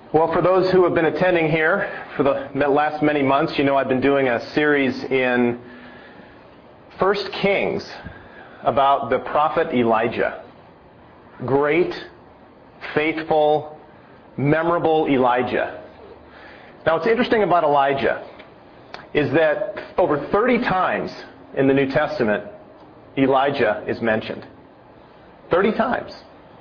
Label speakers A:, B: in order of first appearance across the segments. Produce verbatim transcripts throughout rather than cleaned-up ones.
A: Well, for those who have been attending here for the last many months, you know I've been doing a series in First Kings about the prophet Elijah. Great, faithful, memorable Elijah. Now, what's interesting about Elijah is that over thirty times in the New Testament, Elijah is mentioned. thirty times.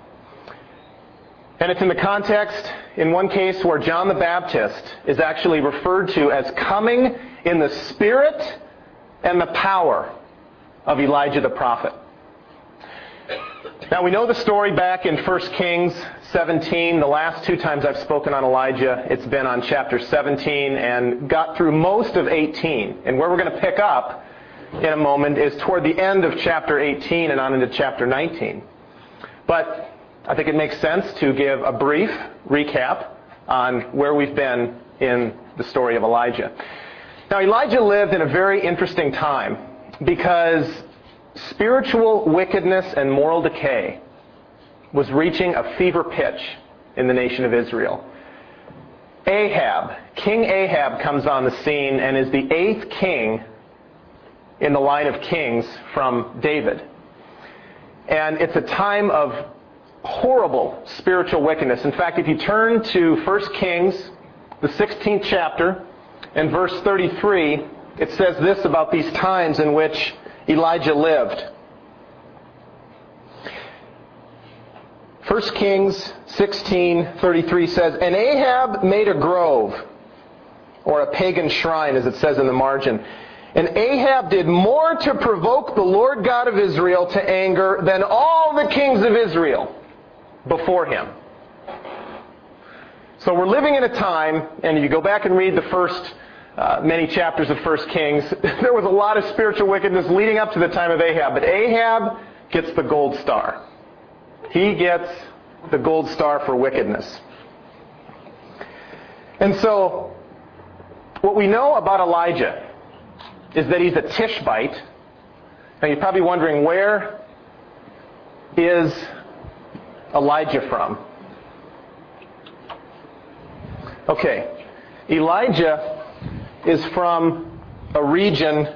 A: And it's in the context, in one case, where John the Baptist is actually referred to as coming in the spirit and the power of Elijah the prophet. Now, we know the story back in First Kings seventeen. The last two times I've spoken on Elijah, it's been on chapter seventeen and got through most of eighteen. And where we're going to pick up in a moment is toward the end of chapter eighteen and on into chapter nineteen. But I think it makes sense to give a brief recap on where we've been in the story of Elijah. Now, Elijah lived in a very interesting time because spiritual wickedness and moral decay was reaching a fever pitch in the nation of Israel. Ahab, King Ahab, comes on the scene and is the eighth king in the line of kings from David. And it's a time of horrible spiritual wickedness. In fact, if you turn to First Kings, the sixteenth chapter, and verse thirty-three, it says this about these times in which Elijah lived. First Kings sixteen thirty-three says, "And Ahab made a grove," or a pagan shrine, as it says in the margin. "And Ahab did more to provoke the Lord God of Israel to anger than all the kings of Israel before him." So we're living in a time, and if you go back and read the first uh, many chapters of First Kings, there was a lot of spiritual wickedness leading up to the time of Ahab. But Ahab gets the gold star. He gets the gold star for wickedness. And so, what we know about Elijah is that he's a Tishbite. Now you're probably wondering, where is Elijah from? Okay, Elijah is from a region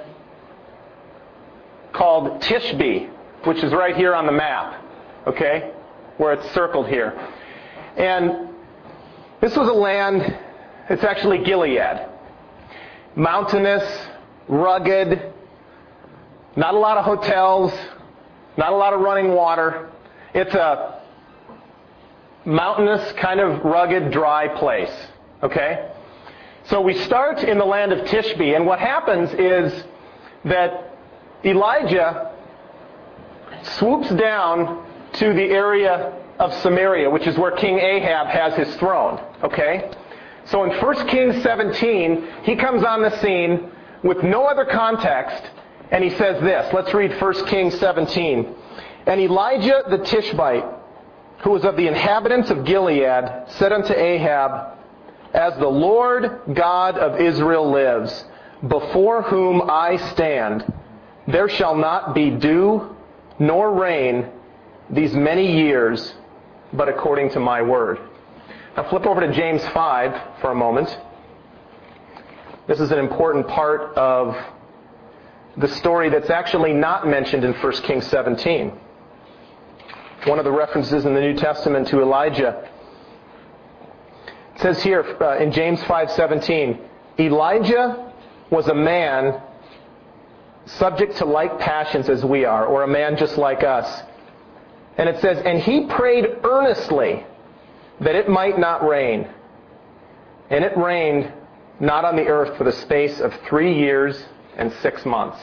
A: called Tishbe, which is right here on the map, okay, where it's circled here. And this was a land, it's actually Gilead. Mountainous, rugged, not a lot of hotels, not a lot of running water. It's a mountainous, kind of rugged, dry place. Okay? So we start in the land of Tishbe, and what happens is that Elijah swoops down to the area of Samaria, which is where King Ahab has his throne. Okay? So in First Kings seventeen, he comes on the scene with no other context, and he says this. Let's read First Kings seventeen. "And Elijah the Tishbite, who was of the inhabitants of Gilead, said unto Ahab, As the Lord God of Israel lives, before whom I stand, there shall not be dew nor rain these many years, but according to my word." Now flip over to James five for a moment. This is an important part of the story that's actually not mentioned in First Kings seventeen. One of the references in the New Testament to Elijah. It says here uh, in James five seventeen, "Elijah was a man subject to like passions as we are," or a man just like us. And it says, "And he prayed earnestly that it might not rain. And it rained not on the earth for the space of three years and six months."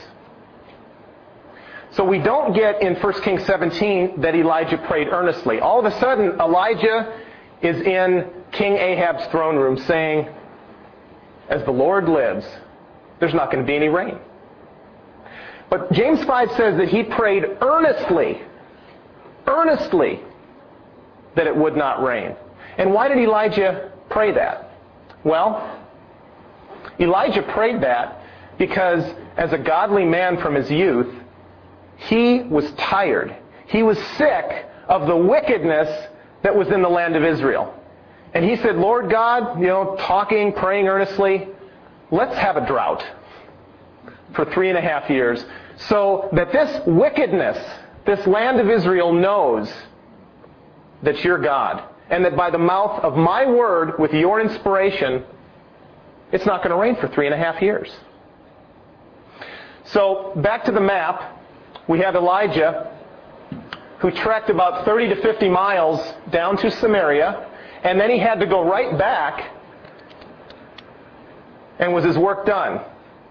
A: So we don't get in First Kings seventeen that Elijah prayed earnestly. All of a sudden, Elijah is in King Ahab's throne room saying, "As the Lord lives, there's not going to be any rain." But James five says that he prayed earnestly, earnestly, that it would not rain. And why did Elijah pray that? Well, Elijah prayed that because as a godly man from his youth, he was tired. He was sick of the wickedness that was in the land of Israel. And he said, Lord God, you know, talking, praying earnestly, let's have a drought for three and a half years so that this wickedness, this land of Israel knows that you're God. And that by the mouth of my word, with your inspiration, it's not going to rain for three and a half years. So, back to the map, we have Elijah, who trekked about thirty to fifty miles down to Samaria, and then he had to go right back, and was his work done?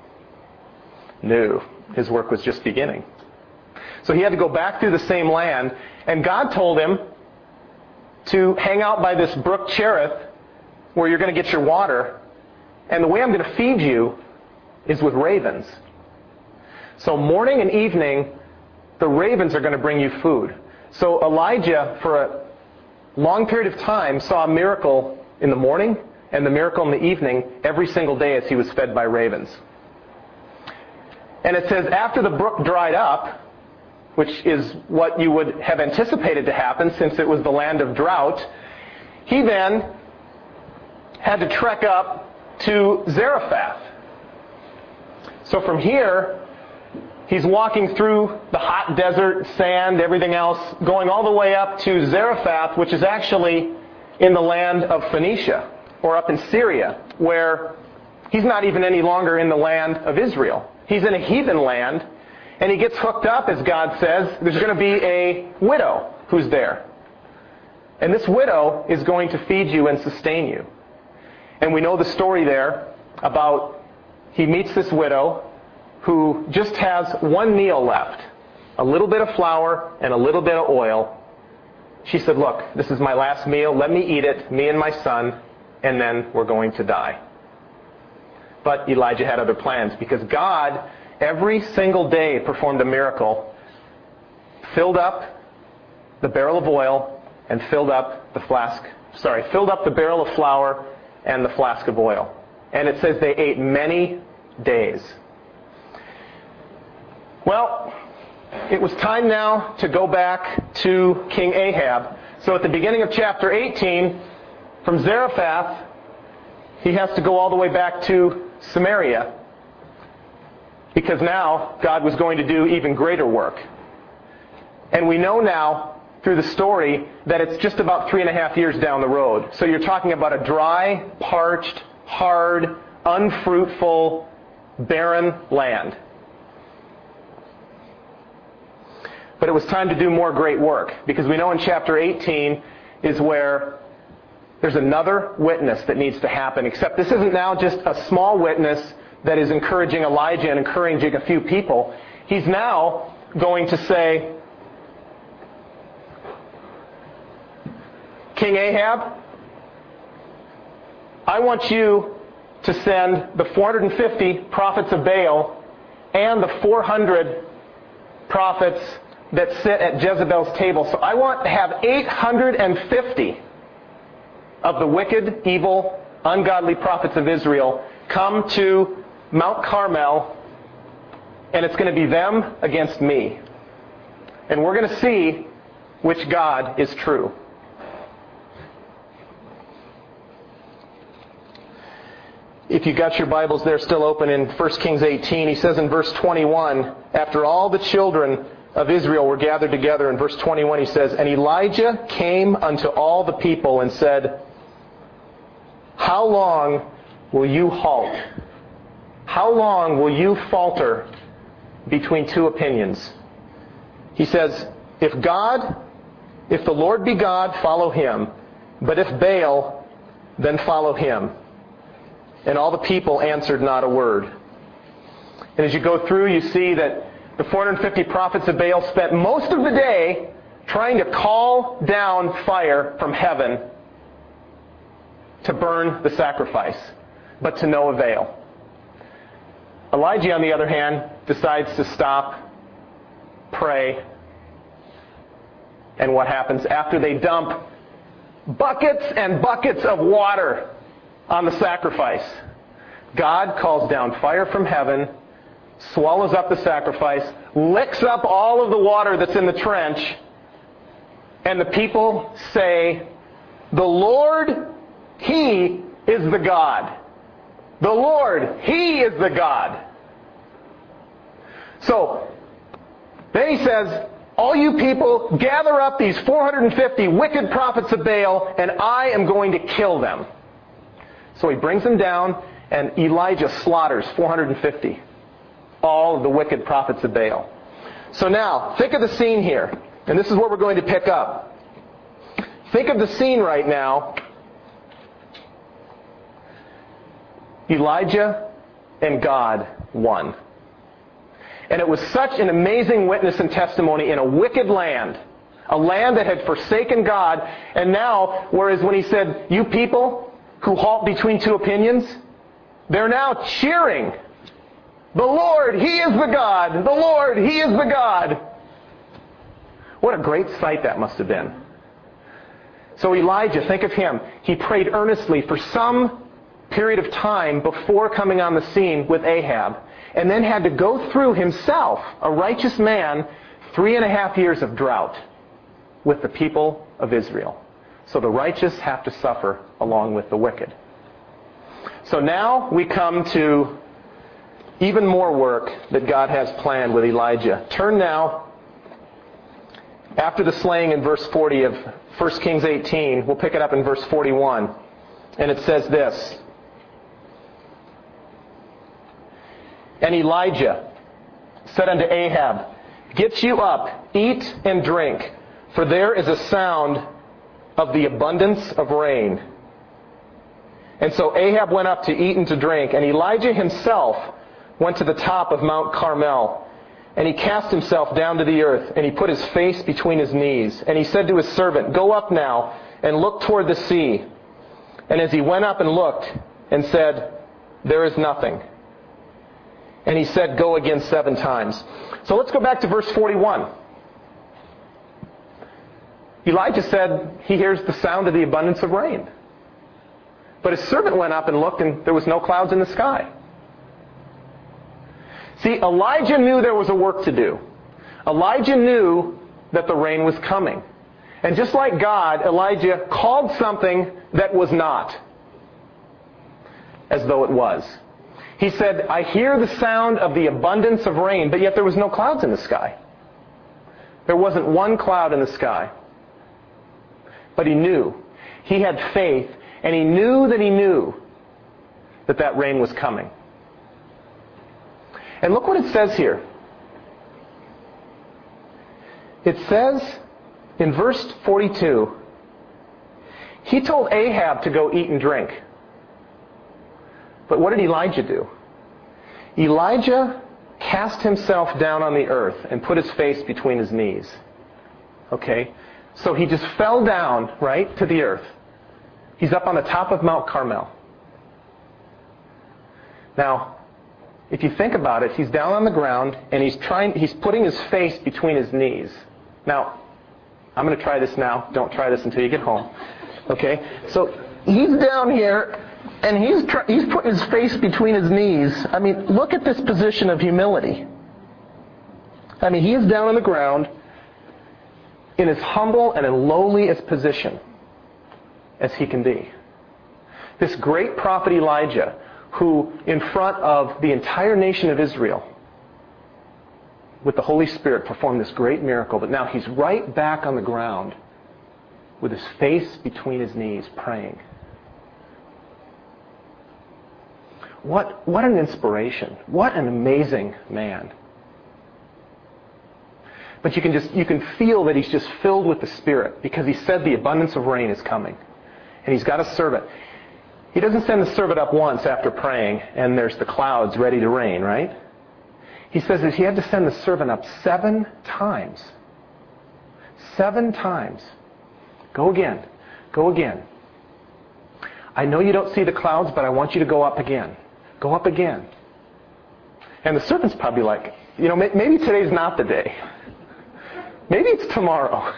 A: No, his work was just beginning. So he had to go back through the same land, and God told him to hang out by this brook Cherith, where you're going to get your water, and the way I'm going to feed you is with ravens. So morning and evening, the ravens are going to bring you food. So Elijah, for a long period of time, saw a miracle in the morning and the miracle in the evening every single day as he was fed by ravens. And it says after the brook dried up, which is what you would have anticipated to happen since it was the land of drought, he then had to trek up to Zarephath. So from here, he's walking through the hot desert, sand, everything else, going all the way up to Zarephath, which is actually in the land of Phoenicia, or up in Syria, where he's not even any longer in the land of Israel. He's in a heathen land, and he gets hooked up, as God says. There's going to be a widow who's there. And this widow is going to feed you and sustain you. And we know the story there about he meets this widow who just has one meal left, a little bit of flour and a little bit of oil. She said, look, this is my last meal. Let me eat it, me and my son, and then we're going to die. But Elijah had other plans because God, every single day, performed a miracle, filled up the barrel of oil and filled up the flask, sorry, filled up the barrel of flour and the flask of oil. And it says they ate many days. Well, it was time now to go back to King Ahab. So at the beginning of chapter eighteen, from Zarephath, he has to go all the way back to Samaria, because now God was going to do even greater work. And we know now, through the story, that it's just about three and a half years down the road. So you're talking about a dry, parched, hard, unfruitful, barren land. But it was time to do more great work, because we know in chapter eighteen is where there's another witness that needs to happen, except this isn't now just a small witness that is encouraging Elijah and encouraging a few people. He's now going to say, King Ahab, I want you to send the four hundred fifty prophets of Baal and the four hundred prophets that sit at Jezebel's table. So I want to have eight hundred fifty of the wicked, evil, ungodly prophets of Israel come to Mount Carmel, and it's going to be them against me. And we're going to see which God is true. If you got your Bibles there still open in First Kings eighteen, he says in verse twenty-one, after all the children of Israel were gathered together, in verse twenty-one he says, and Elijah came unto all the people and said, how long will you halt? How long will you falter between two opinions? He says, if God, if the Lord be God, follow him. But if Baal, then follow him. And all the people answered not a word. And as you go through, you see that the four hundred fifty prophets of Baal spent most of the day trying to call down fire from heaven to burn the sacrifice, but to no avail. Elijah, on the other hand, decides to stop, pray, and what happens after they dump buckets and buckets of water on the sacrifice? God calls down fire from heaven, swallows up the sacrifice, licks up all of the water that's in the trench, and the people say, the Lord He is the God. The Lord, He is the God. So, then he says, all you people, gather up these four hundred fifty wicked prophets of Baal, and I am going to kill them. So he brings them down, and Elijah slaughters four hundred fifty. All of the wicked prophets of Baal. So now, think of the scene here. And this is where we're going to pick up. Think of the scene right now. Elijah and God won. And it was such an amazing witness and testimony in a wicked land. A land that had forsaken God. And now, whereas when he said, you people who halt between two opinions, they're now cheering. The Lord, He is the God. The Lord, He is the God. What a great sight that must have been. So Elijah, think of him. He prayed earnestly for some period of time before coming on the scene with Ahab, and then had to go through himself, a righteous man, three and a half years of drought with the people of Israel. So the righteous have to suffer along with the wicked. So now we come to even more work that God has planned with Elijah. Turn now, after the slaying in verse forty of First Kings eighteen, we'll pick it up in verse forty-one. And it says this. And Elijah said unto Ahab, get you up, eat and drink, for there is a sound of the abundance of rain. And so Ahab went up to eat and to drink, and Elijah himself went to the top of Mount Carmel, and he cast himself down to the earth, and he put his face between his knees. And he said to his servant, go up now, and look toward the sea. And as he went up and looked, and said, there is nothing. And he said, go again seven times. So let's go back to verse forty-one. Elijah said he hears the sound of the abundance of rain. But his servant went up and looked, and there was no clouds in the sky. See, Elijah knew there was a work to do. Elijah knew that the rain was coming. And just like God, Elijah called something that was not as though it was. He said, I hear the sound of the abundance of rain, but yet there was no clouds in the sky. There wasn't one cloud in the sky. But he knew. He had faith, and he knew that he knew that that rain was coming. And look what it says here. It says in verse forty-two, he told Ahab to go eat and drink. But what did Elijah do? Elijah cast himself down on the earth and put his face between his knees. Okay? So he just fell down, right, to the earth. He's up on the top of Mount Carmel. Now, if you think about it, he's down on the ground and he's trying he's putting his face between his knees. Now, I'm going to try this now. Don't try this until you get home. Okay? So he's down here and he's try, he's putting his face between his knees. I mean, look at this position of humility. I mean, he is down on the ground in as humble and as lowly as position as he can be. This great prophet Elijah, who in front of the entire nation of Israel, with the Holy Spirit, performed this great miracle, but now he's right back on the ground with his face between his knees praying. What, what an inspiration. What an amazing man. But you can just you can feel that he's just filled with the Spirit, because he said the abundance of rain is coming. And he's got a servant. He doesn't send the servant up once after praying and there's the clouds ready to rain, right? He says that he had to send the servant up seven times. Seven times. Go again. Go again. I know you don't see the clouds, but I want you to go up again. Go up again. And the servant's probably like, you know, maybe today's not the day. Maybe it's tomorrow.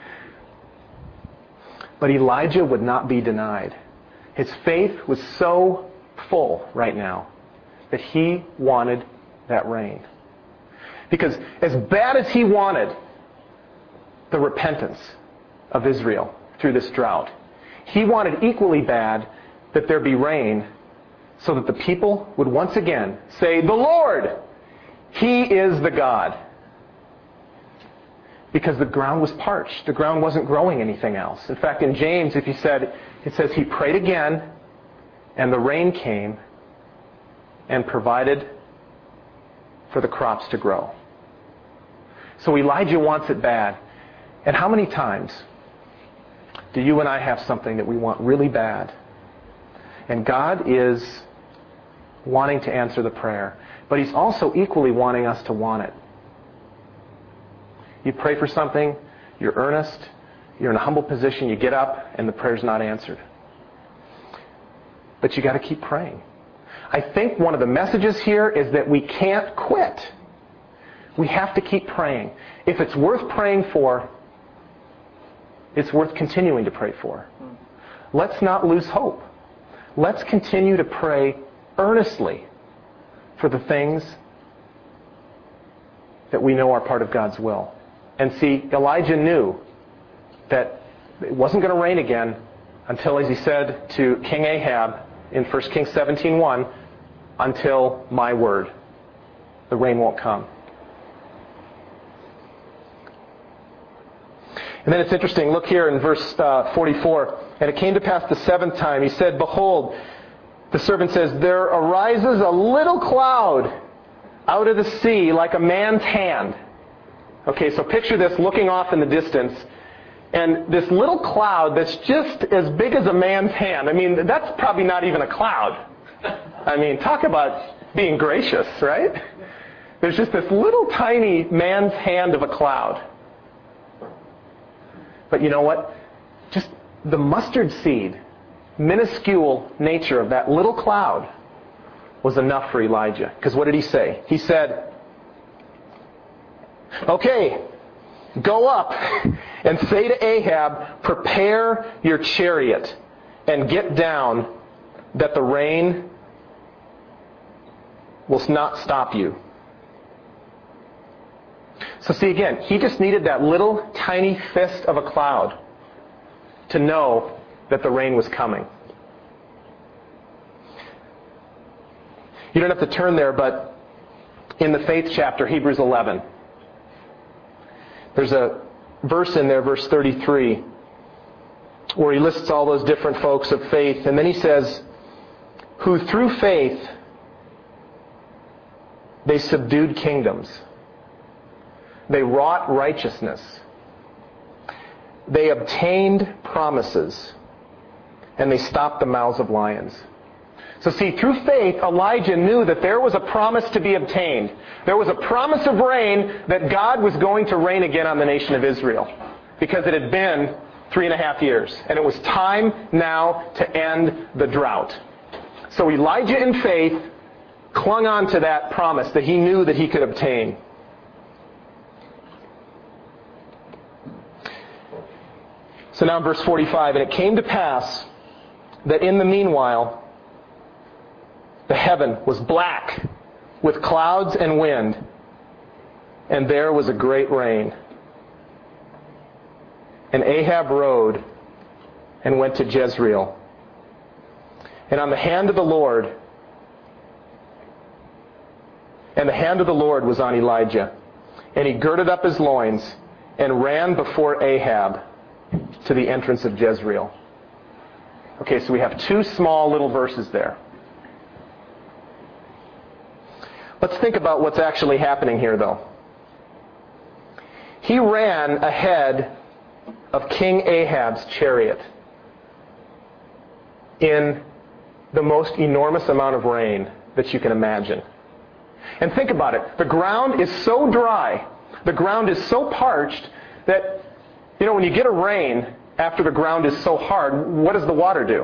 A: But Elijah would not be denied. His faith was so full right now that he wanted that rain. Because as bad as he wanted the repentance of Israel through this drought, he wanted equally bad that there be rain, so that the people would once again say, "The Lord, He is the God." Because the ground was parched. The ground wasn't growing anything else. In fact, in James, if you said, it says he prayed again, and the rain came and provided for the crops to grow. So Elijah wants it bad. And how many times do you and I have something that we want really bad? And God is wanting to answer the prayer. But He's also equally wanting us to want it. You pray for something, you're earnest, you're in a humble position, you get up, and the prayer's not answered. But you got to keep praying. I think one of the messages here is that we can't quit. We have to keep praying. If it's worth praying for, it's worth continuing to pray for. Let's not lose hope. Let's continue to pray earnestly for the things that we know are part of God's will. And see, Elijah knew that it wasn't going to rain again until, as he said to King Ahab in First Kings seventeen one, until my word. The rain won't come. And then it's interesting. Look here in verse uh, forty-four. And it came to pass the seventh time, he said, "Behold," the servant says, "there arises a little cloud out of the sea like a man's hand." Okay, so picture this looking off in the distance. And this little cloud that's just as big as a man's hand. I mean, that's probably not even a cloud. I mean, talk about being gracious, right? There's just this little tiny man's hand of a cloud. But you know what? Just the mustard seed, minuscule nature of that little cloud was enough for Elijah. Because what did he say? He said, "Okay, go up and say to Ahab, prepare your chariot and get down, that the rain will not stop you." So see again, he just needed that little tiny fist of a cloud to know that the rain was coming. You don't have to turn there, but in the faith chapter, Hebrews eleven, there's a verse in there, verse thirty-three, where he lists all those different folks of faith. And then he says, "Who through faith they subdued kingdoms. They wrought righteousness. They obtained promises. And they stopped the mouths of lions." So see, through faith, Elijah knew that there was a promise to be obtained. There was a promise of rain, that God was going to rain again on the nation of Israel. Because it had been three and a half years. And it was time now to end the drought. So Elijah in faith clung on to that promise that he knew that he could obtain. So now in verse forty-five, "And it came to pass that in the meanwhile the heaven was black with clouds and wind, and there was a great rain. And Ahab rode and went to Jezreel. And on the hand of the Lord, and the hand of the Lord was on Elijah. And he girded up his loins and ran before Ahab to the entrance of Jezreel." Okay, so we have two small little verses there. Let's think about what's actually happening here, though. He ran ahead of King Ahab's chariot in the most enormous amount of rain that you can imagine. And think about it. The ground is so dry, the ground is so parched that, you know, when you get a rain after the ground is so hard, what does the water do?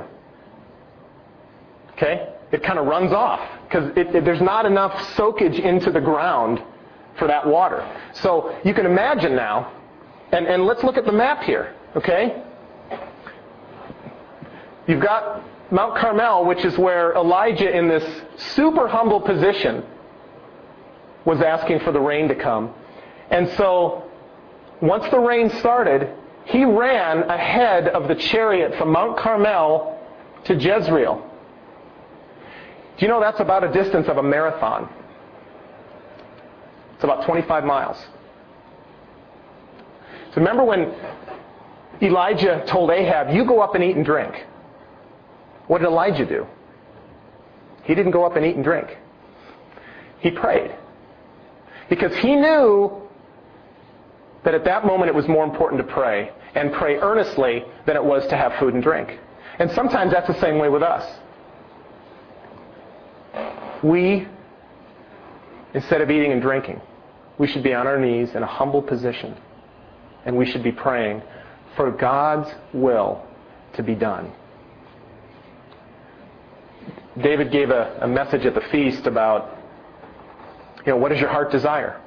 A: Okay? It kind of runs off because there's not enough soakage into the ground for that water. So you can imagine now, and, and let's look at the map here, okay? You've got Mount Carmel, which is where Elijah, in this super humble position, was asking for the rain to come. And so once the rain started, he ran ahead of the chariot from Mount Carmel to Jezreel. Do you know that's about a distance of a marathon? It's about twenty-five miles. So remember when Elijah told Ahab, you go up and eat and drink. What did Elijah do? He didn't go up and eat and drink. He prayed. Because he knew that at that moment it was more important to pray, and pray earnestly, than it was to have food and drink. And sometimes that's the same way with us. We, instead of eating and drinking, we should be on our knees in a humble position. And we should be praying for God's will to be done. David gave a, a message at the feast about, you know, what is your heart desire?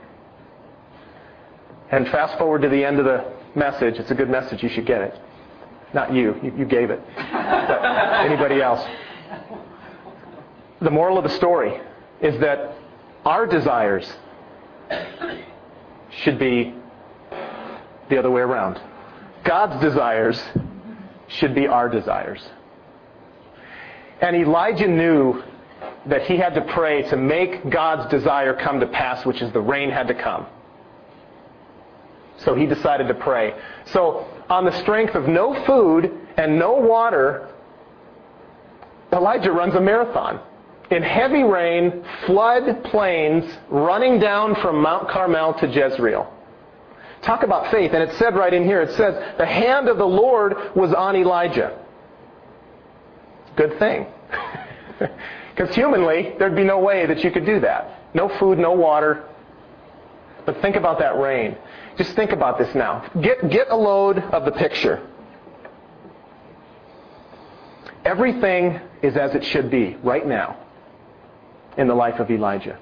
A: And fast forward to the end of the message. It's a good message. You should get it. Not you. You, you gave it. But anybody else. The moral of the story is that our desires should be the other way around. God's desires should be our desires. And Elijah knew that he had to pray to make God's desire come to pass, which is the rain had to come. So he decided to pray. So on the strength of no food and no water, Elijah runs a marathon. In heavy rain, flood plains, running down from Mount Carmel to Jezreel. Talk about faith. And it said right in here, it says, the hand of the Lord was on Elijah. Good thing. Because humanly, there'd be no way that you could do that. No food, no water. But think about that rain. Just think about this now. Get, get a load of the picture. Everything is as it should be right now in the life of Elijah.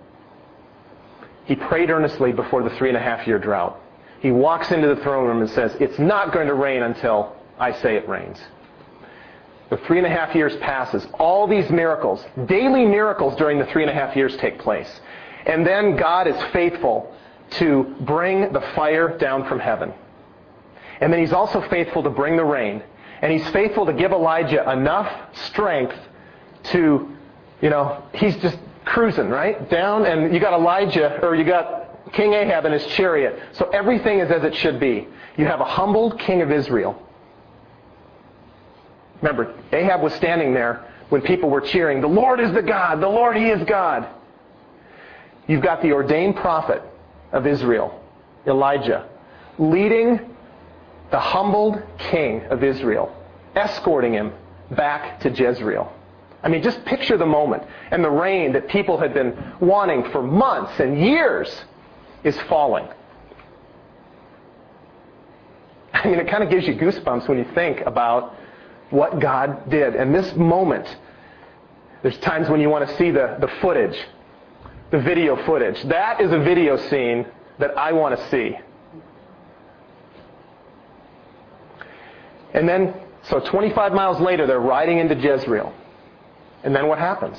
A: He prayed earnestly before the three and a half year drought. He walks into the throne room and says, it's not going to rain until I say it rains. The three and a half years passes. All these miracles, daily miracles during the three and a half years take place. And then God is faithful to bring the fire down from heaven. And then He's also faithful to bring the rain. And He's faithful to give Elijah enough strength to, you know, he's just cruising, right? Down, and you got Elijah, or you got King Ahab in his chariot. So everything is as it should be. You have a humbled king of Israel. Remember, Ahab was standing there when people were cheering, the Lord is the God, the Lord, He is God. You've got the ordained prophet of Israel, Elijah, leading the humbled king of Israel, escorting him back to Jezreel. I mean, just picture the moment. And the rain that people had been wanting for months and years is falling. I mean, it kind of gives you goosebumps when you think about what God did. And this moment, there's times when you want to see the, the footage, the video footage. That is a video scene that I want to see. And then, so twenty-five miles later, they're riding into Jezreel. And then what happens?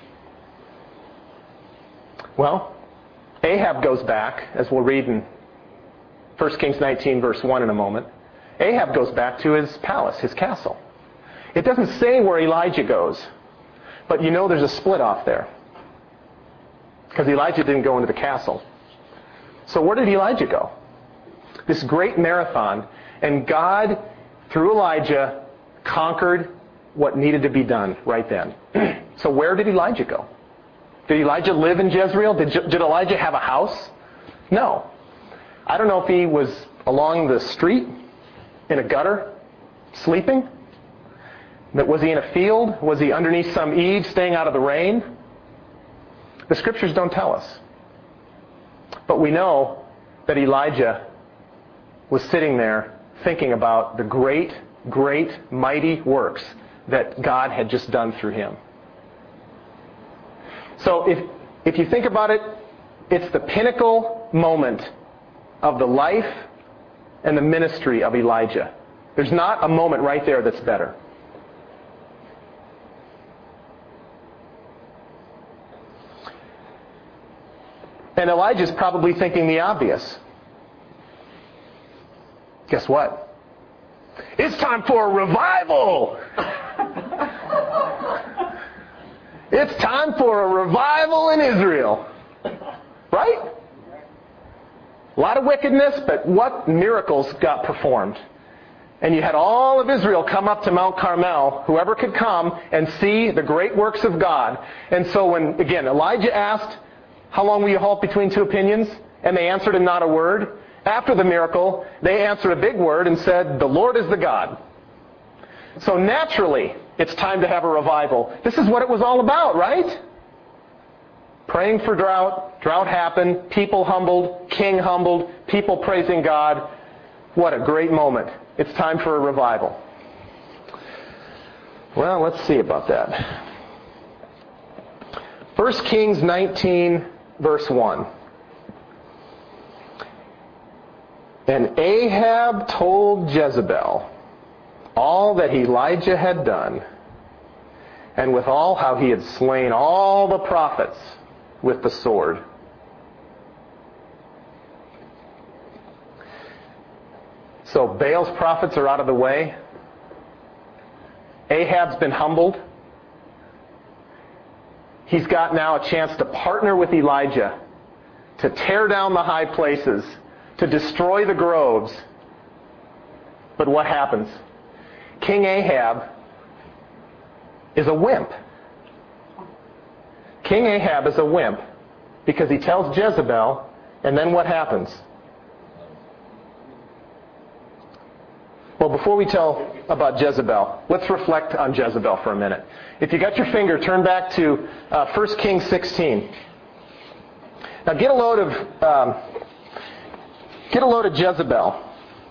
A: Well, Ahab goes back, as we'll read in First Kings nineteen, verse one in a moment. Ahab goes back to his palace, his castle. It doesn't say where Elijah goes, but you know there's a split off there. Because Elijah didn't go into the castle. So where did Elijah go? This great marathon, and God, through Elijah, conquered what needed to be done right then. So where did Elijah go? Did Elijah live in Jezreel? Did, did Elijah have a house? No. I don't know if he was along the street, in a gutter, sleeping. But was he in a field? Was he underneath some eave, staying out of the rain? The Scriptures don't tell us. But we know that Elijah was sitting there thinking about the great, great, mighty works that God had just done through him. So if, if you think about it, it's the pinnacle moment of the life and the ministry of Elijah. There's not a moment right there that's better. And Elijah's probably thinking the obvious. Guess what? It's time for a revival! It's time for a revival in Israel. Right? A lot of wickedness, but what miracles got performed? And you had all of Israel come up to Mount Carmel, whoever could come, and see the great works of God. And so when, again, Elijah asked, how long will you halt between two opinions? And they answered him not a word. After the miracle, they answered a big word and said, the Lord is the God. So naturally, it's time to have a revival. This is what it was all about, right? Praying for drought. Drought happened. People humbled. King humbled. People praising God. What a great moment. It's time for a revival. Well, let's see about that. First Kings nineteen, verse one. And Ahab told Jezebel all that Elijah had done, and withal how he had slain all the prophets with the sword. So Baal's prophets are out of the way. Ahab's been humbled. He's got now a chance to partner with Elijah to tear down the high places, to destroy the groves. But what happens? King Ahab is a wimp. King Ahab is a wimp because he tells Jezebel, and then what happens? Well, before we tell about Jezebel, let's reflect on Jezebel for a minute. If you got your finger, turn back to uh, First Kings sixteen. Now get a load of um, get a load of Jezebel.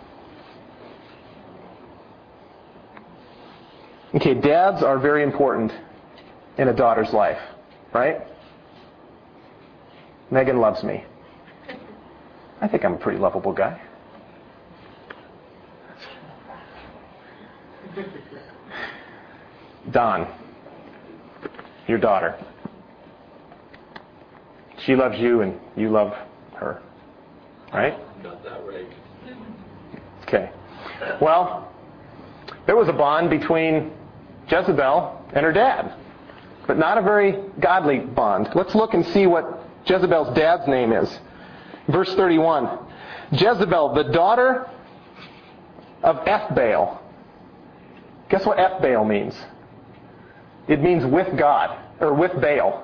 A: Okay, dads are very important in a daughter's life, right? Megan loves me. I think I'm a pretty lovable guy. Don, your daughter. She loves you and you love her. Right?
B: Not that right.
A: Okay. Well, there was a bond between Jezebel and her dad, but not a very godly bond. Let's look and see what Jezebel's dad's name is. Verse thirty-one. Jezebel, the daughter of Ethbaal. Guess what Ethbaal means? It means with God, or with Baal.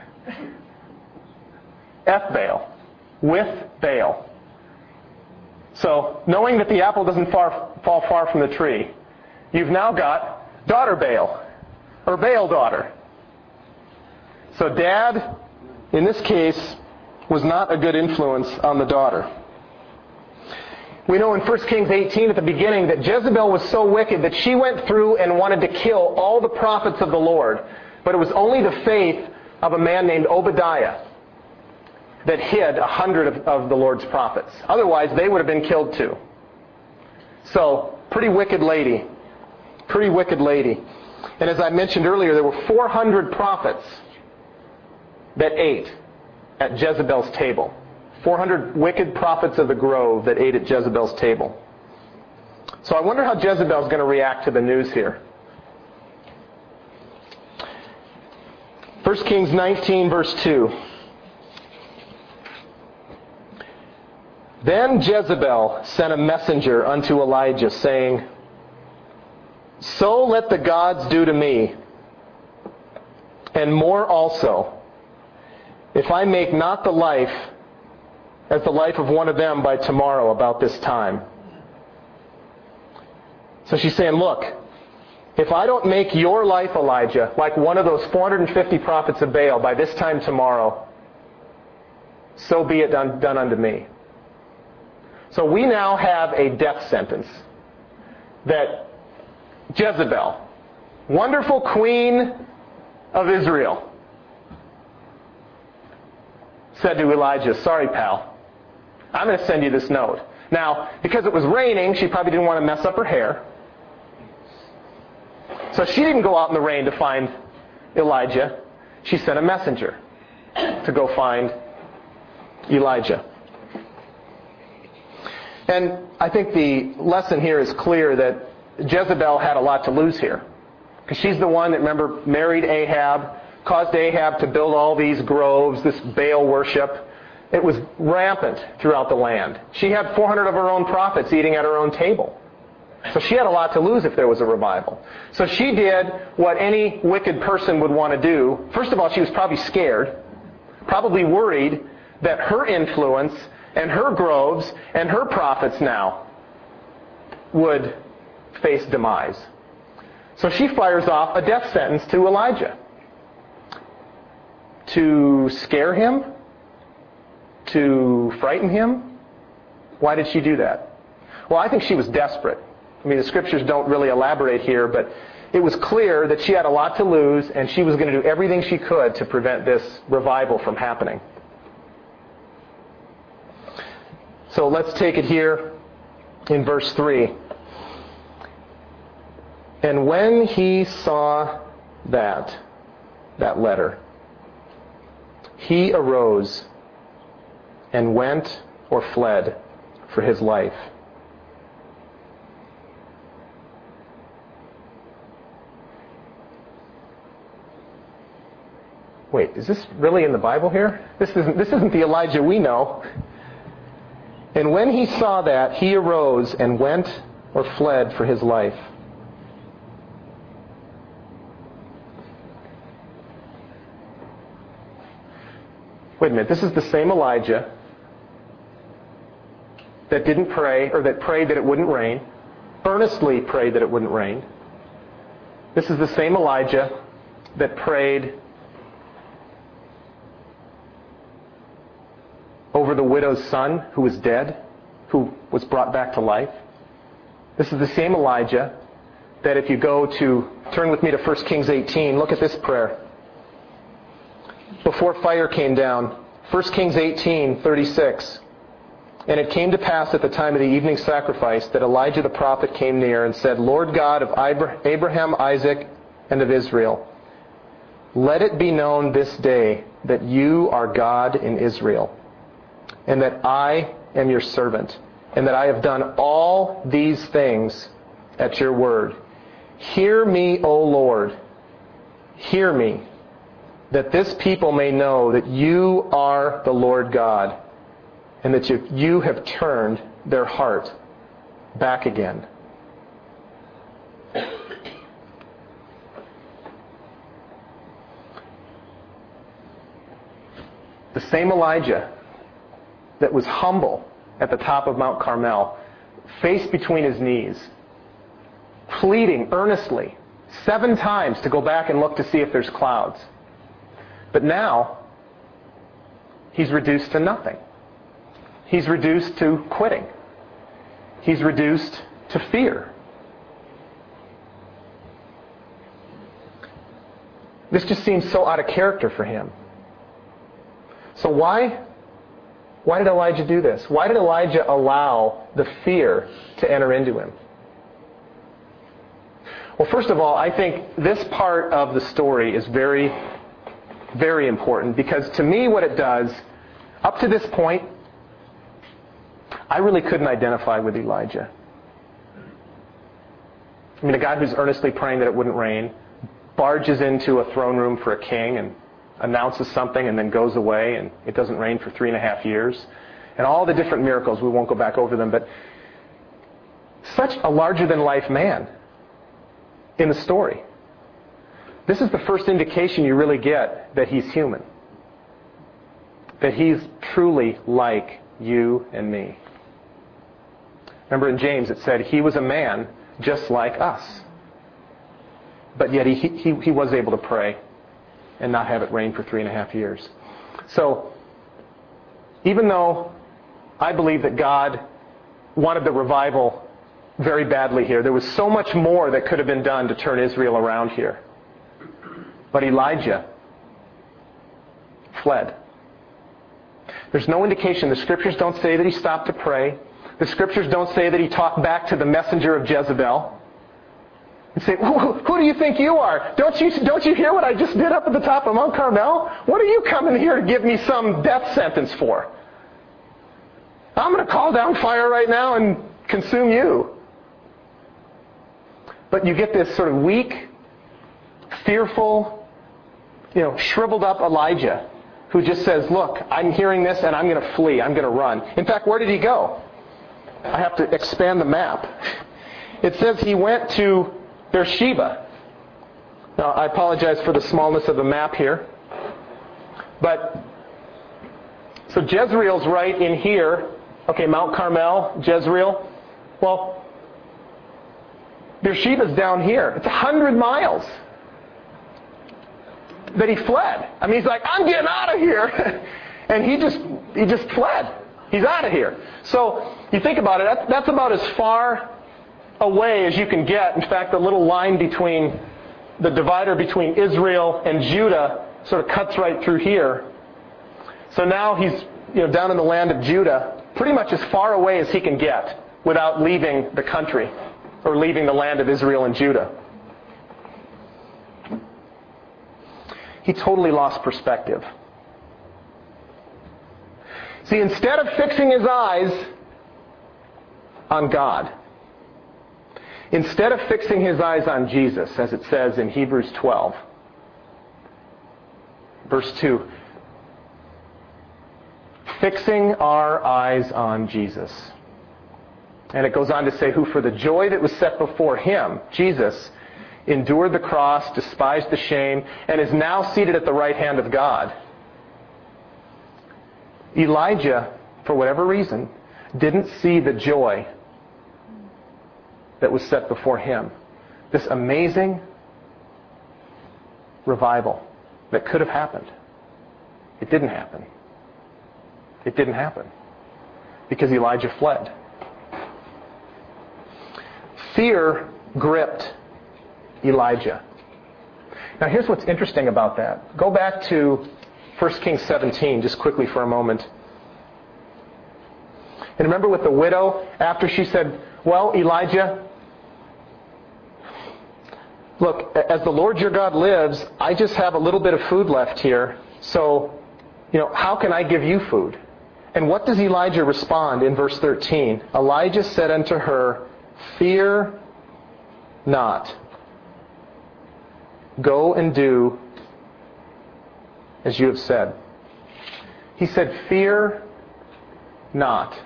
A: Ethbaal, with Baal. So, knowing that the apple doesn't far, fall far from the tree, you've now got daughter Baal, or Baal daughter. So dad, in this case, was not a good influence on the daughter. We know in First Kings eighteen at the beginning that Jezebel was so wicked that she went through and wanted to kill all the prophets of the Lord. But it was only the faith of a man named Obadiah that hid a hundred of, of the Lord's prophets. Otherwise, they would have been killed too. So, pretty wicked lady. Pretty wicked lady. And as I mentioned earlier, there were four hundred prophets that ate at Jezebel's table. four hundred wicked prophets of the grove that ate at Jezebel's table. So I wonder how Jezebel's going to react to the news here. First Kings nineteen, verse two. Then Jezebel sent a messenger unto Elijah, saying, So let the gods do to me, and more also, if I make not the life as the life of one of them by tomorrow about this time. So she's saying, look, if I don't make your life, Elijah, like one of those four hundred fifty prophets of Baal by this time tomorrow, so be it done, done unto me. So we now have a death sentence that Jezebel, wonderful queen of Israel, said to Elijah, sorry, pal, I'm going to send you this note. Now, because it was raining, she probably didn't want to mess up her hair. So she didn't go out in the rain to find Elijah. She sent a messenger to go find Elijah. And I think the lesson here is clear that Jezebel had a lot to lose here. Because she's the one that, remember, married Ahab, caused Ahab to build all these groves, this Baal worship. It was rampant throughout the land. She had four hundred of her own prophets eating at her own table. So she had a lot to lose if there was a revival. So she did what any wicked person would want to do. First of all, she was probably scared, probably worried that her influence and her groves and her prophets now would face demise. So she fires off a death sentence to Elijah. To scare him? To frighten him? Why did she do that? Well, I think she was desperate. I mean, the scriptures don't really elaborate here, but it was clear that she had a lot to lose, and she was going to do everything she could to prevent this revival from happening. So let's take it here in verse three. And when he saw that, that letter, he arose and went or fled for his life. Wait, is this really in the Bible here? This isn't, this isn't the Elijah we know. And when he saw that, he arose and went or fled for his life. Wait a minute, this is the same Elijah that didn't pray, or that prayed that it wouldn't rain, earnestly prayed that it wouldn't rain. This is the same Elijah that prayed over the widow's son who was dead, who was brought back to life. This is the same Elijah that if you go to, turn with me to First Kings eighteen, look at this prayer. Before fire came down, First Kings eighteen, thirty-six. And it came to pass at the time of the evening sacrifice that Elijah the prophet came near and said, Lord God of Abraham, Isaac, and of Israel, let it be known this day that you are God in Israel, and that I am your servant, and that I have done all these things at your word. Hear me, O Lord, hear me, that this people may know that you are the Lord God, and that you, you have turned their heart back again. The same Elijah that was humble at the top of Mount Carmel, face between his knees, pleading earnestly seven times to go back and look to see if there's clouds. But now, he's reduced to nothing. He's reduced to quitting. He's reduced to fear. This just seems so out of character for him. So why, why did Elijah do this? Why did Elijah allow the fear to enter into him? Well, first of all, I think this part of the story is very, very important, because to me what it does, up to this point, I really couldn't identify with Elijah. I mean, a guy who's earnestly praying that it wouldn't rain, barges into a throne room for a king and announces something and then goes away and it doesn't rain for three and a half years. And all the different miracles, we won't go back over them, but such a larger-than-life man in the story. This is the first indication you really get that he's human. That he's truly like you and me. Remember in James it said he was a man just like us. But yet he, he, he was able to pray and not have it rain for three and a half years. So, even though I believe that God wanted the revival very badly here, there was so much more that could have been done to turn Israel around here. But Elijah fled. There's no indication. The scriptures don't say that he stopped to pray. The scriptures don't say that he talked back to the messenger of Jezebel and say, who, who do you think you are? Don't you, don't you hear what I just did up at the top of Mount Carmel? What are you coming here to give me some death sentence for? I'm going to call down fire right now and consume you. But you get this sort of weak, fearful, you know, shriveled up Elijah, who just says, look, I'm hearing this and I'm going to flee. I'm going to run. In fact, where did he go? I have to expand the map. It says he went to Beersheba. Now, I apologize for the smallness of the map here. But, so Jezreel's right in here. Okay, Mount Carmel, Jezreel. Well, Beersheba's down here. It's a hundred miles that he fled. I mean, he's like, I'm getting out of here. And he just he just fled. He's out of here. So, you think about it, that's, that's about as far away as you can get. In fact, the little line between, the divider between Israel and Judah sort of cuts right through here. So now he's, you know, down in the land of Judah, pretty much as far away as he can get without leaving the country or leaving the land of Israel and Judah. He totally lost perspective. See, instead of fixing his eyes on God, instead of fixing his eyes on Jesus, as it says in Hebrews twelve, verse two, fixing our eyes on Jesus. And it goes on to say, who for the joy that was set before him, Jesus, endured the cross, despised the shame, and is now seated at the right hand of God. Elijah, for whatever reason, didn't see the joy that was set before him. This amazing revival that could have happened. It didn't happen. It didn't happen because Elijah fled. Fear gripped Elijah. Now here's what's interesting about that. Go back to First Kings seventeen just quickly for a moment. And remember with the widow, after she said, well, Elijah, look, as the Lord your God lives, I just have a little bit of food left here. So, you know, how can I give you food? And what does Elijah respond in verse thirteen? Elijah said unto her, fear not. Go and do as you have said. He said, fear not.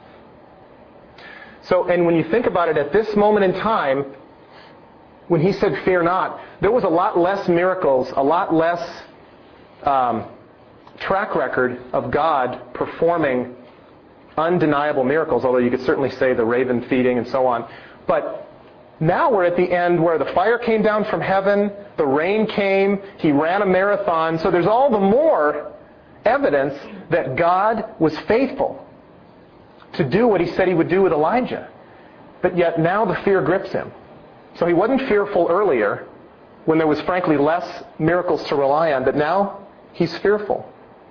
A: So, and when you think about it, at this moment in time, when he said fear not, there was a lot less miracles, a lot less um, track record of God performing undeniable miracles, although you could certainly say the raven feeding and so on. But now we're at the end where the fire came down from heaven, the rain came, he ran a marathon, so there's all the more evidence that God was faithful to do what he said he would do with Elijah. But yet now the fear grips him. So he wasn't fearful earlier when there was frankly less miracles to rely on, but now he's fearful.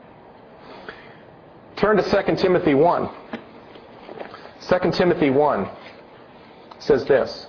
A: Turn to Second Timothy one. Second Timothy one says this.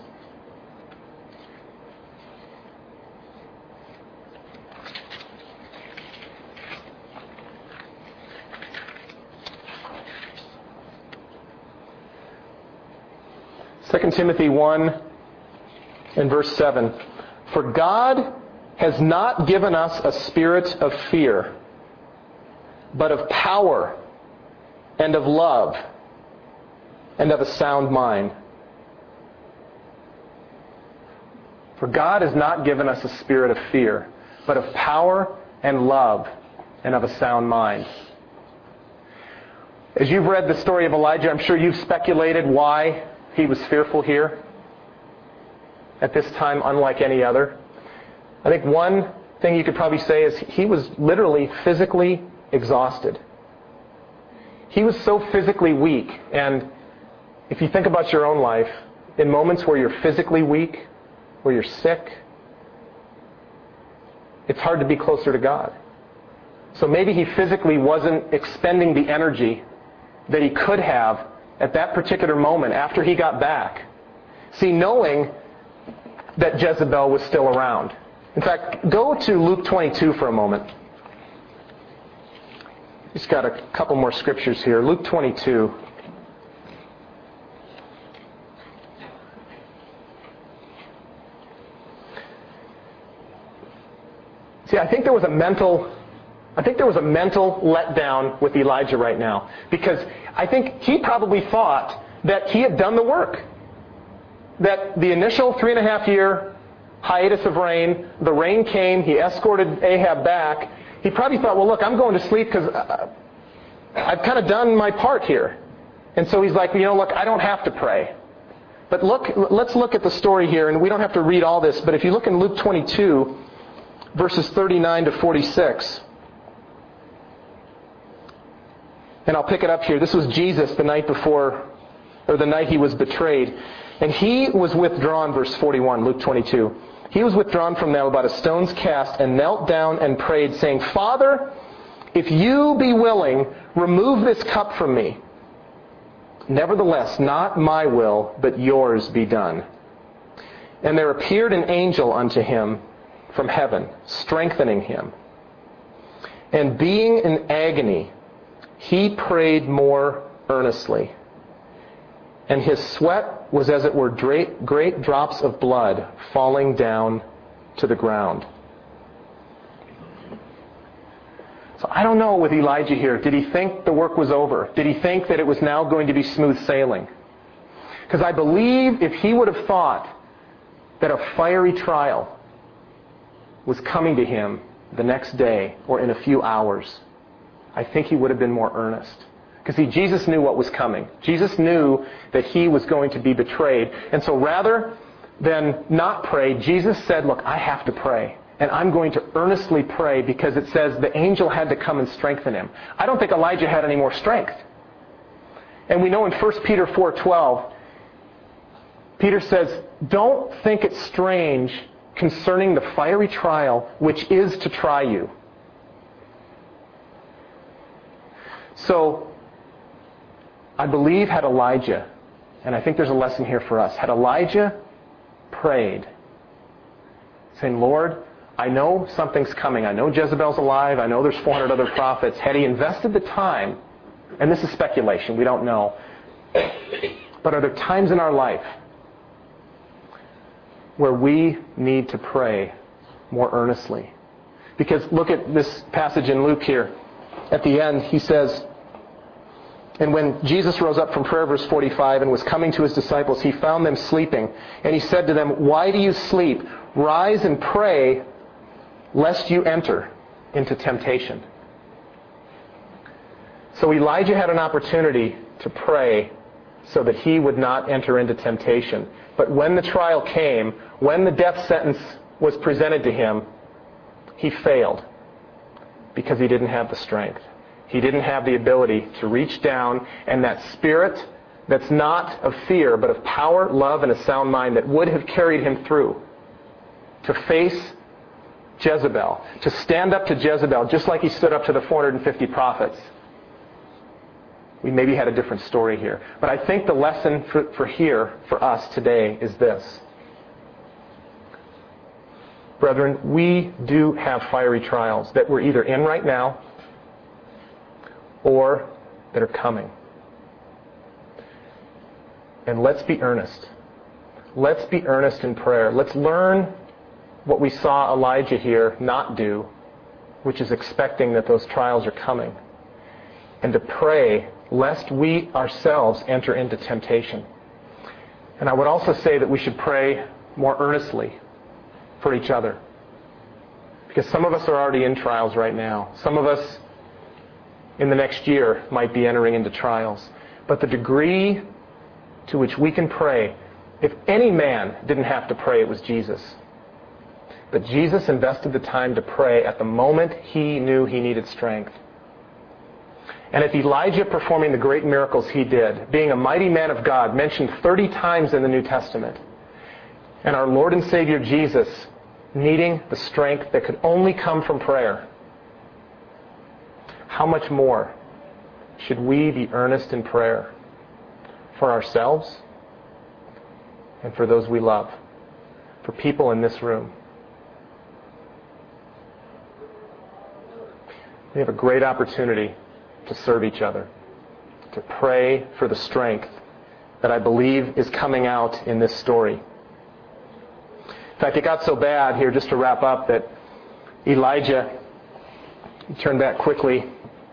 A: Second Timothy one and verse seven. For God has not given us a spirit of fear, but of power and of love and of a sound mind. For God has not given us a spirit of fear, but of power and love and of a sound mind. As you've read the story of Elijah, I'm sure you've speculated why he was fearful here at this time, unlike any other. I think one thing you could probably say is he was literally physically exhausted. He was so physically weak. And if you think about your own life, in moments where you're physically weak, where you're sick, it's hard to be closer to God. So maybe he physically wasn't expending the energy that he could have at that particular moment after he got back. See, knowing that Jezebel was still around. In fact, go to Luke twenty-two for a moment. Just got a couple more scriptures here. Luke twenty-two. See, I think there was a mental, I think there was a mental letdown with Elijah right now, because I think he probably thought that he had done the work. That the initial three and a half year hiatus of rain, the rain came, he escorted Ahab back. He probably thought, well, look, I'm going to sleep because I've kind of done my part here. And so he's like, you know, look, I don't have to pray. But look, let's look at the story here, and we don't have to read all this, but if you look in Luke twenty-two, verses thirty-nine to forty-six, and I'll pick it up here. This was Jesus the night before, or the night he was betrayed. And he was withdrawn, verse forty-one, Luke twenty-two. He was withdrawn from them about a stone's cast and knelt down and prayed, saying, Father, if you be willing, remove this cup from me. Nevertheless, not my will, but yours be done. And there appeared an angel unto him from heaven, strengthening him. And being in agony, he prayed more earnestly. And his sweat was as it were great, great drops of blood falling down to the ground. So I don't know with Elijah here. Did he think the work was over? Did he think that it was now going to be smooth sailing? Because I believe if he would have thought that a fiery trial was coming to him the next day or in a few hours, I think he would have been more earnest. Because see, Jesus knew what was coming. Jesus knew that he was going to be betrayed. And so rather than not pray, Jesus said, look, I have to pray. And I'm going to earnestly pray, because it says the angel had to come and strengthen him. I don't think Elijah had any more strength. And we know in First Peter four twelve, Peter says, don't think it strange concerning the fiery trial which is to try you. So, I believe had Elijah, and I think there's a lesson here for us, had Elijah prayed, saying, Lord, I know something's coming. I know Jezebel's alive. I know there's four hundred other prophets. Had he invested the time, and this is speculation, we don't know, but are there times in our life where we need to pray more earnestly? Because look at this passage in Luke here. At the end, he says, and when Jesus rose up from prayer, verse forty-five, and was coming to his disciples, he found them sleeping. And he said to them, why do you sleep? Rise and pray, lest you enter into temptation. So Elijah had an opportunity to pray so that he would not enter into temptation. But when the trial came, when the death sentence was presented to him, he failed because he didn't have the strength. He didn't have the ability to reach down, and that spirit that's not of fear, but of power, love, and a sound mind that would have carried him through to face Jezebel, to stand up to Jezebel just like he stood up to the four hundred fifty prophets. We maybe had a different story here. But I think the lesson for, for here, for us today, is this. Brethren, we do have fiery trials that we're either in right now or that are coming. And let's be earnest. Let's be earnest in prayer. Let's learn what we saw Elijah here not do, which is expecting that those trials are coming, and to pray lest we ourselves enter into temptation. And I would also say that we should pray more earnestly for each other, because some of us are already in trials right now. Some of us in the next year might be entering into trials. But the degree to which we can pray, if any man didn't have to pray, it was Jesus. But Jesus invested the time to pray at the moment he knew he needed strength. And if Elijah performing the great miracles he did, being a mighty man of God, mentioned thirty times in the New Testament, and our Lord and Savior Jesus needing the strength that could only come from prayer, how much more should we be earnest in prayer for ourselves and for those we love, for people in this room? We have a great opportunity to serve each other, to pray for the strength that I believe is coming out in this story. In fact, it got so bad here, just to wrap up, that Elijah, turn back quickly,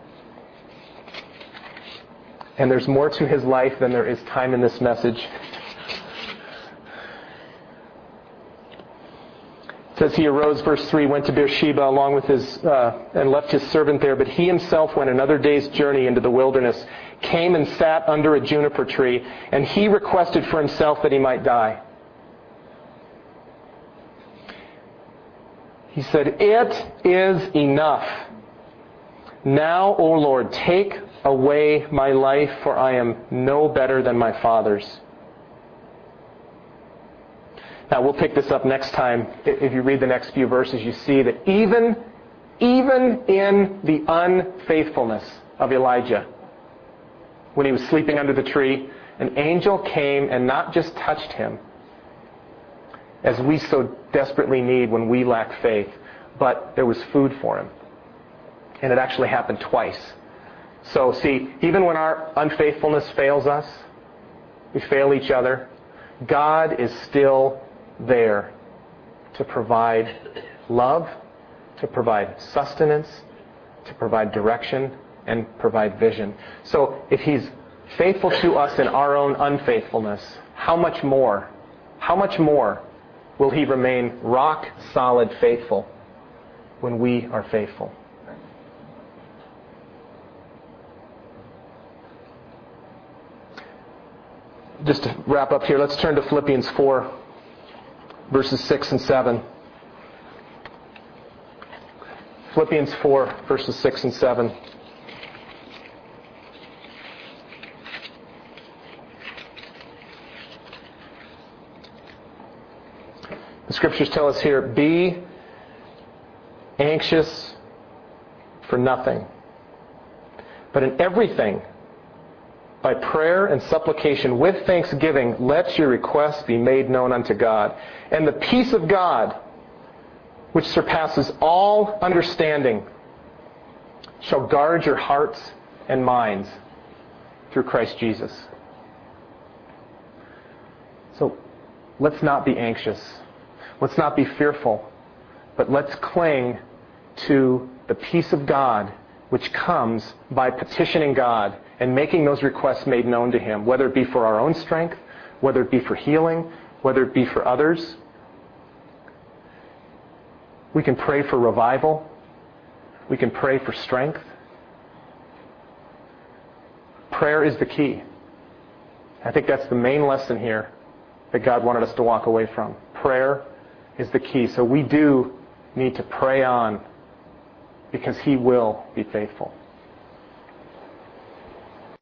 A: and there's more to his life than there is time in this message. It says he arose, verse three, went to Beersheba along with his, uh, and left his servant there, but he himself went another day's journey into the wilderness, came and sat under a juniper tree, and he requested for himself that he might die. He said, "It is enough. Now, O Lord, take away my life, for I am no better than my father's." Now, we'll pick this up next time. If you read the next few verses, you see that even, even in the unfaithfulness of Elijah, when he was sleeping under the tree, an angel came and not just touched him, as we so desperately need when we lack faith, but there was food for him. And it actually happened twice. So see, even when our unfaithfulness fails us, we fail each other, God is still there to provide love, to provide sustenance, to provide direction, and provide vision. So if He's faithful to us in our own unfaithfulness, how much more, how much more will He remain rock solid faithful when we are faithful? Just to wrap up here, let's turn to Philippians four, verses six and seven. Philippians four, verses six and seven. The Scriptures tell us here, "Be anxious for nothing, but in everything, by prayer and supplication with thanksgiving, let your requests be made known unto God. And the peace of God, which surpasses all understanding, shall guard your hearts and minds through Christ Jesus." So let's not be anxious. Let's not be fearful. But let's cling to the peace of God, which comes by petitioning God and making those requests made known to Him, whether it be for our own strength, whether it be for healing, whether it be for others. We can pray for revival. We can pray for strength. Prayer is the key. I think that's the main lesson here that God wanted us to walk away from. Prayer is the key. So we do need to pray on, because He will be faithful.